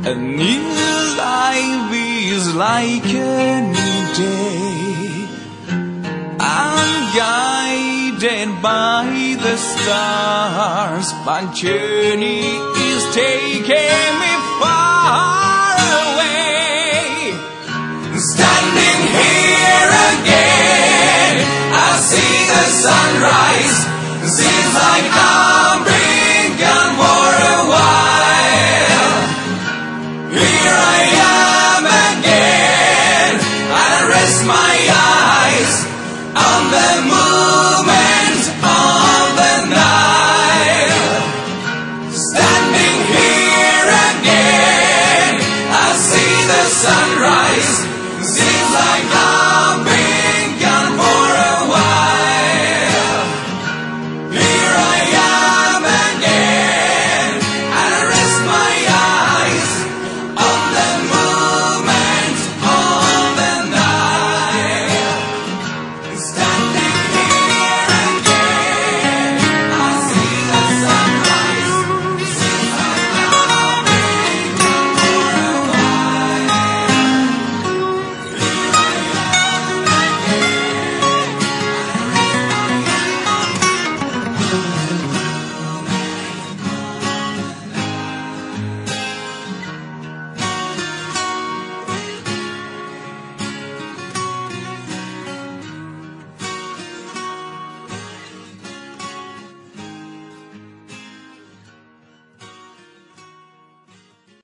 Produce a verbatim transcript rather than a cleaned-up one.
A new life is like a new day. I'm guided by the stars. My journey is taking me far away. Standing here again, I see the sunrise. Seems like I